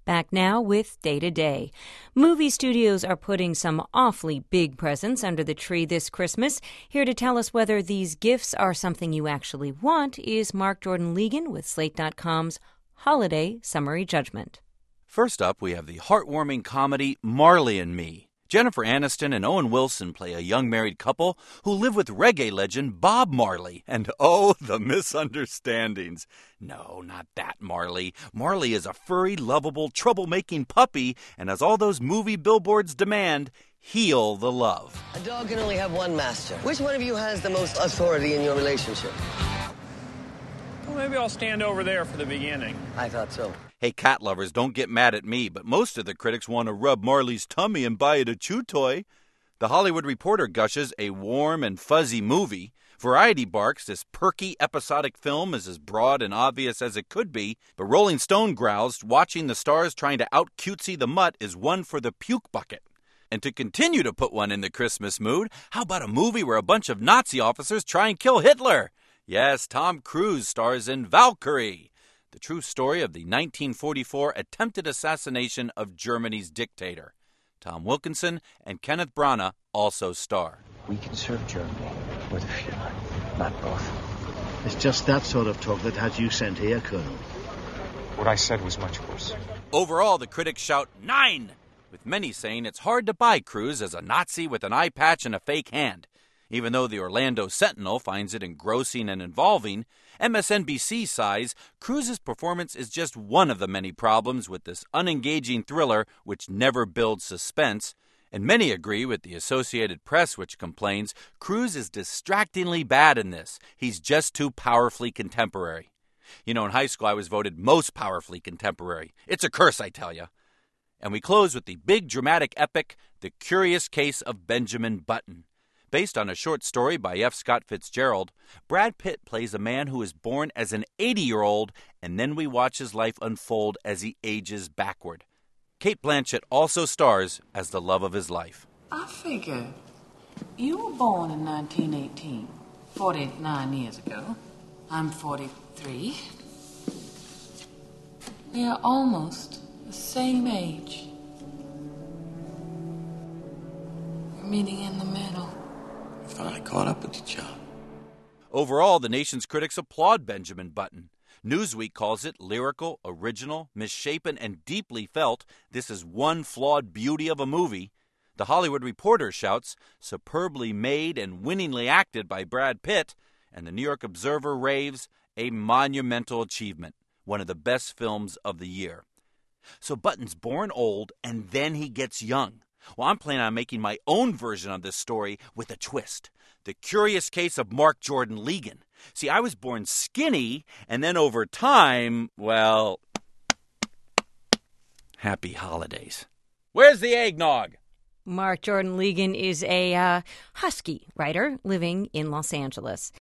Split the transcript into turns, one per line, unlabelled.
Back now with Day to Day. Movie studios are putting some awfully big presents under the tree this Christmas. Here to tell us whether these gifts are something you actually want is Mark Jordan Legan with Slate.com's Holiday Summary Judgment.
First up, we have the heartwarming comedy Marley and Me. Jennifer Aniston and Owen Wilson play a young married couple who live with reggae legend Bob Marley. And oh, the misunderstandings. No, not that Marley. Marley is a furry, lovable, troublemaking puppy, and as all those movie billboards demand, heal the love.
A dog can only have one master. Which one of you has the most authority in your relationship?
Well, maybe I'll stand over there for the beginning.
I thought so.
Hey, cat lovers, don't get mad at me, but most of the critics want to rub Marley's tummy and buy it a chew toy. The Hollywood Reporter gushes a warm and fuzzy movie. Variety barks this perky episodic film is as broad and obvious as it could be, but Rolling Stone growls watching the stars trying to out-cutesy the mutt is one for the puke bucket. And to continue to put one in the Christmas mood, how about a movie where a bunch of Nazi officers try and kill Hitler? Yes, Tom Cruise stars in Valkyrie, the true story of the 1944 attempted assassination of Germany's dictator. Tom Wilkinson and Kenneth Branagh also star.
We can serve Germany or the Fuhrer, not both. It's just that sort of talk that has you sent here, Colonel.
What I said was much worse.
Overall, the critics shout 9, with many saying it's hard to buy Cruise as a Nazi with an eye patch and a fake hand. Even though the Orlando Sentinel finds it engrossing and involving, MSNBC sighs Cruise's performance is just one of the many problems with this unengaging thriller which never builds suspense, and many agree with the Associated Press, which complains Cruise is distractingly bad in this. He's just too powerfully contemporary. You know, in high school I was voted most powerfully contemporary. It's a curse, I tell you. And we close with the big dramatic epic, The Curious Case of Benjamin Button. Based on a short story by F. Scott Fitzgerald, Brad Pitt plays a man who is born as an 80-year-old, and then we watch his life unfold as he ages backward. Cate Blanchett also stars as the love of his life.
I figure you were born in 1918, 49 years ago. I'm 43. We are almost the same age. We're meeting in the middle.
Finally caught up with each other.
Overall, the nation's critics applaud Benjamin Button. Newsweek calls it lyrical, original, misshapen, and deeply felt. This is one flawed beauty of a movie. The Hollywood Reporter shouts, superbly made and winningly acted by Brad Pitt. And the New York Observer raves, a monumental achievement, one of the best films of the year. So Button's born old, and then he gets young. Well, I'm planning on making my own version of this story with a twist. The Curious Case of Mark Jordan Legan. See, I was born skinny, and then over time, well, happy holidays. Where's the eggnog?
Mark Jordan Legan is a husky writer living in Los Angeles.